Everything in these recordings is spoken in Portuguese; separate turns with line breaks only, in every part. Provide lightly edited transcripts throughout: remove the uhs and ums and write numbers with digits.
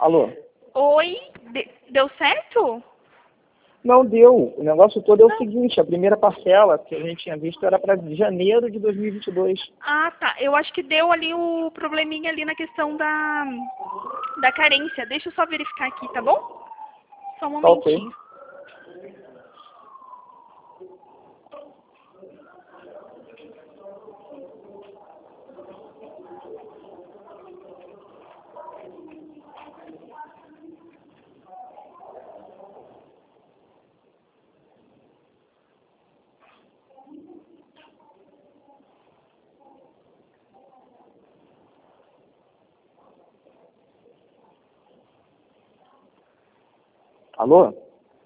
Alô?
Oi, deu certo?
Não deu. O negócio todo é o
Não.
seguinte, a primeira parcela que a gente tinha visto era para janeiro de 2022.
Ah, tá. Eu acho que deu ali o probleminha ali na questão da carência. Deixa eu só verificar aqui, tá bom? Só um
Tá ok.
momentinho.
Alô?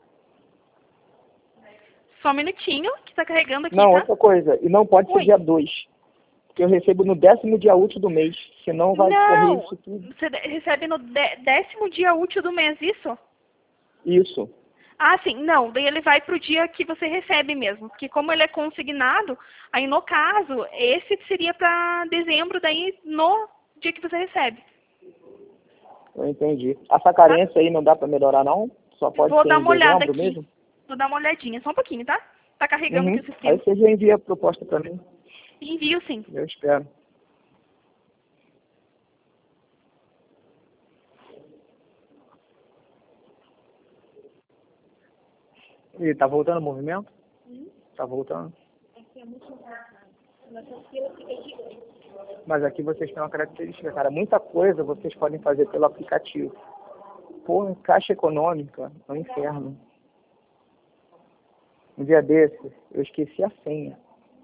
Só um minutinho, que tá carregando aqui,
Não,
tá?
outra coisa. E não pode ser
Oi.
dia 2, porque eu recebo no 10º dia útil do mês. Senão vai correr
Não,
isso tudo.
você recebe no 10º dia útil do mês, isso?
Isso.
Ah, sim, não, daí ele vai pro dia que você recebe mesmo, porque como ele é consignado, aí no caso, esse seria para dezembro, daí no dia que você recebe,
Eu entendi. Essa
tá?
carência aí não dá para melhorar, não? Só pode
Vou
ser
dar
em
uma olhada
dezembro
aqui,
mesmo?
vou dar uma olhadinha, só um pouquinho, tá? Tá carregando aqui
Uhum.
o
Aí
sistema.
você já envia a proposta para mim.
Envio sim.
Eu espero. E tá voltando o movimento? Tá voltando? Mas aqui vocês têm uma característica, cara. Muita coisa vocês podem fazer pelo aplicativo. Pô, Caixa Econômica é um inferno. Um dia desse, eu esqueci a senha.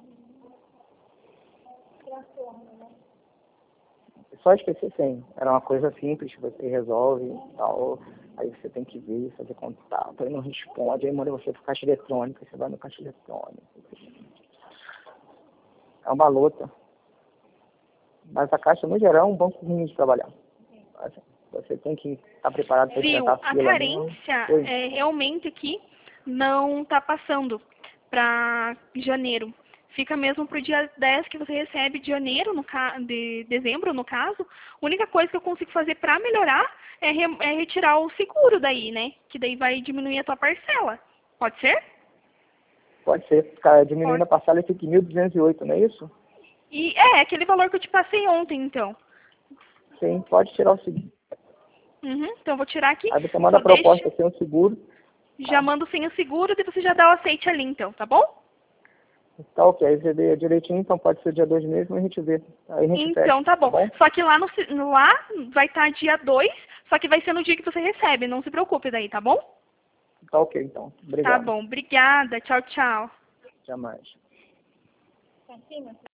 Só esqueci a senha. Era uma coisa simples que você resolve e tal. Aí você tem que ver, fazer contato. Aí não responde. Aí manda você pro caixa eletrônico. Você vai no caixa eletrônico. É uma luta. Mas a Caixa, no geral, é um banco ruim de trabalhar. Assim, você tem que estar preparado para
Viu,
enfrentar a
a
fila mesmo.
carência
Oi.
realmente aqui não tá passando para janeiro. Fica mesmo pro dia 10 que você recebe de janeiro, de dezembro, no caso. A única coisa que eu consigo fazer para melhorar é retirar o seguro daí, né? Que daí vai diminuir a tua parcela. Pode ser?
Pode ser. Ficar diminuindo
Pode.
a parcela e fica em 1.208, não é isso?
E aquele valor que eu te passei ontem, então.
Sim, pode tirar o seguro.
Uhum, então eu vou tirar aqui.
Aí você manda
Só
a proposta
deixa,
sem o seguro.
já
Tá,
mando sem o seguro, e você já dá o aceite ali, então, tá bom?
tá ok. Aí você vê direitinho, então pode ser dia 2 mesmo, a gente vê. Aí a gente fecha,
Então tá
tá
bom.
bom?
Só que lá vai estar dia 2, só que vai ser no dia que você recebe. Não se preocupe daí, tá bom?
Tá ok, então.
Tá
Obrigado.
bom. Obrigada. Tchau, tchau.
Até mais.